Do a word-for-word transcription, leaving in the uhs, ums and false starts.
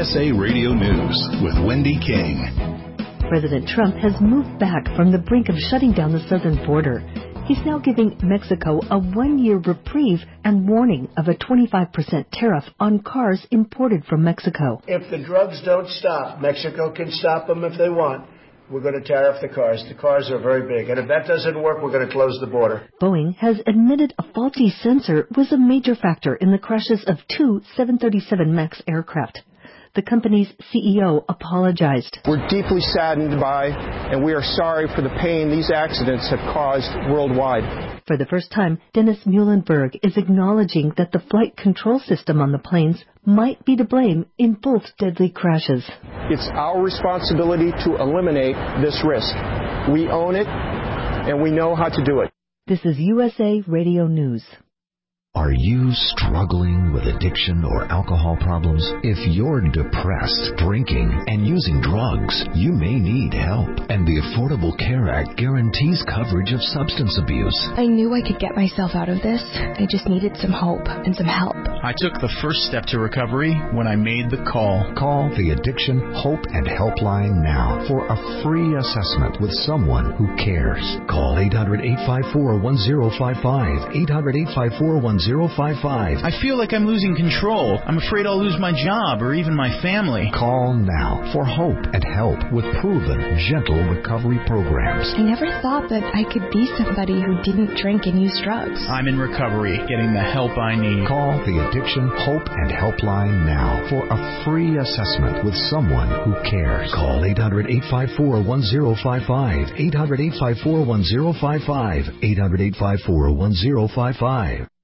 S A Radio News with Wendy King. President Trump has moved back from the brink of shutting down the southern border. He's now giving Mexico a one-year reprieve and warning of a twenty-five percent tariff on cars imported from Mexico. If the drugs don't stop, Mexico can stop them if they want. We're going to tariff the cars. The cars are very big. And if that doesn't work, we're going to close the border. Boeing has admitted a faulty sensor was a major factor in the crashes of two seven thirty-seven MAX aircraft. The company's C E O apologized. We're deeply saddened by, and we are sorry for the pain these accidents have caused worldwide. For the first time, Dennis Muhlenberg is acknowledging that the flight control system on the planes might be to blame in both deadly crashes. It's our responsibility to eliminate this risk. We own it, and we know how to do it. This is U S A Radio News. Are you struggling with addiction or alcohol problems? If you're depressed, drinking, and using drugs, you may need help. And the Affordable Care Act guarantees coverage of substance abuse. I knew I could get myself out of this. I just needed some hope and some help. I took the first step to recovery when I made the call. Call the Addiction Hope and Helpline now for a free assessment with someone who cares. Call eight hundred, eight five four, one zero five five, eight hundred, eight five four, one zero five five. I feel like I'm losing control. I'm afraid I'll lose my job or even my family. Call now for hope and help with proven, gentle recovery programs. I never thought that I could be somebody who didn't drink and use drugs. I'm in recovery, getting the help I need. Call the Addiction Hope and Helpline now for a free assessment with someone who cares. Call eight hundred, eight five four, one zero five five, eight hundred, eight five four, one zero five five, eight hundred, eight five four, one zero five five.